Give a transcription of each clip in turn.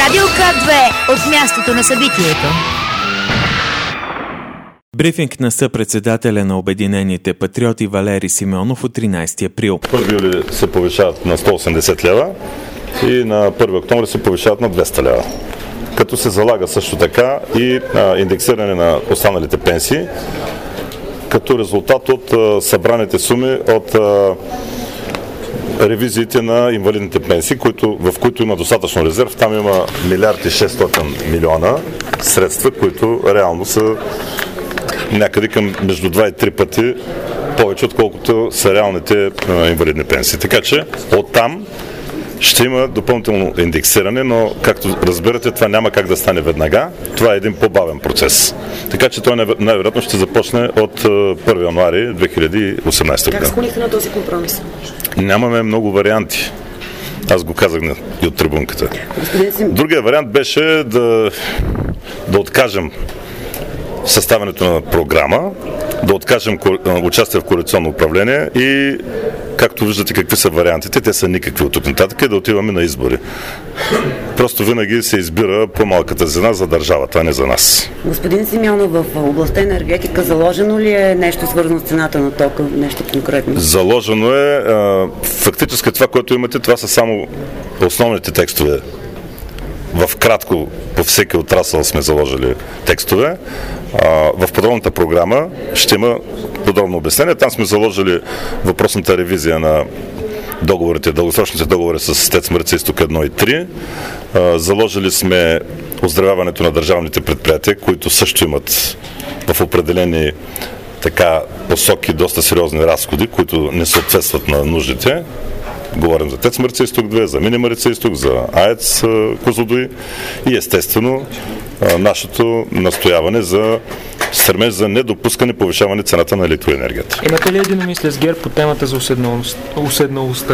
Радио К2 от мястото на събитието. Брифинг на съпредседателя на Обединените патриоти Валери Симеонов от 13 април. 1 юли се повишават на 180 лева и на 1 октомври се повишават на 200 лева. Като се залага също така и индексиране на останалите пенсии, като резултат от събраните суми от ревизиите на инвалидните пенсии, в които има достатъчно резерв. Там има 1 600 милиона средства, които реално са някъде към между 2 и 3 пъти повече, отколкото са реалните инвалидни пенсии. Така че оттам ще има допълнително индексиране, но както разбирате, това няма как да стане веднага. Това е един по-бавен процес. Така че той най-вероятно ще започне от 1 януари 2018 година. Как склонихте на този компромис? Нямаме много варианти. Аз го казах и от трибунката. Другия вариант беше да откажем съставянето на програма, да откажем участие в коалиционно управление и както виждате какви са вариантите, те са никакви от тук нататък, да отиваме на избори. Просто винаги се избира по-малката цена за държавата, а не за нас. Господин Симеонов, в областта енергетика заложено ли е нещо свързано с цената на тока, нещо конкретно? Заложено е. Фактически това, което имате, това са само основните текстове. В кратко по всеки отрасъл сме заложили текстове. В подробната програма ще има подробно обяснение. Там сме заложили въпросната ревизия на договорите, дългосрочните договори с ТЕЦ Марица изток 1 и 3. Заложили сме оздравяването на държавните предприятия, които също имат в определени посоки доста сериозни разходи, които не съответстват на нуждите. Говорим за ТЕЦ Марица изток 2, за Мини Марица изток, за АЕЦ Козлодуй и естествено нашето настояване за стремеж за недопускане повишаване цената на електроенергията. Имате ли единомислие с ГЕРБ по темата за уседналостта?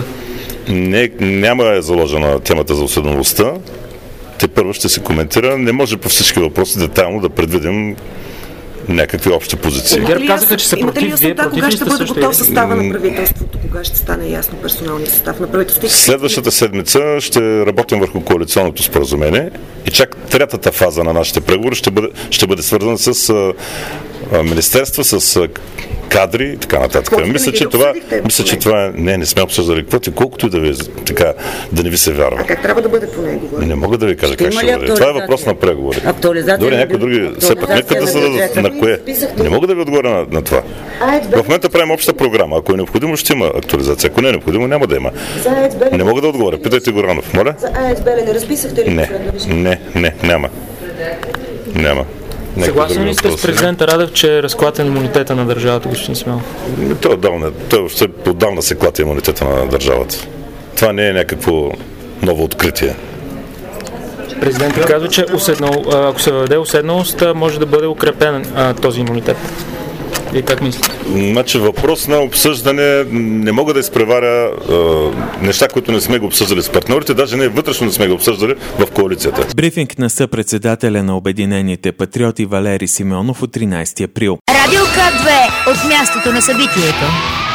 Няма заложена темата за уседналостта. Те първо ще се коментира. Не може по всички въпроси детайлно да предвидим някакви общи позиции. ГЕРБ казаха, че са против. Кога ще бъде готов състава на правителството? Кога ще стане ясно персоналния състав на правителството? Следващата седмица ще работим върху коалиционното споразумение и чак третата фаза на нашите преговори ще бъде свързана с министерства, с кадри и така нататък. Мисля, че това не сме обсъждали каквото и колкото и да не ви се вярва. А как трябва да бъде по него? Не мога да ви кажа как ще бъде. Това е въпрос на преговори. Дори някои други все пак нека да зададат на кое. Не мога да ви отговоря на това. В момента правим обща програма. Ако е необходимо, ще има актуализация. Ако не е необходимо, няма да има. Не мога да отговоря. Питайте Горанов. Моля? За АЕЦ Белене разписахте ли? Няма. Съгласен ли сте с президента Радев, че е разклатен имунитета на държавата, господин Симеонов? Той въобще отдавна се клати имунитета на държавата. Това не е някакво ново откритие. Президентът казва, че ако се въведе уседналост, може да бъде укрепен този имунитет. И как мислите? Значи въпрос на обсъждане, не мога да изпреваря неща, които не сме го обсъждали с партньорите, даже не вътрешно не сме го обсъждали в коалицията. Брифинг на съпредседателя на Обединените патриоти Валери Симеонов от 13 април. Радио К2 от мястото на събитието.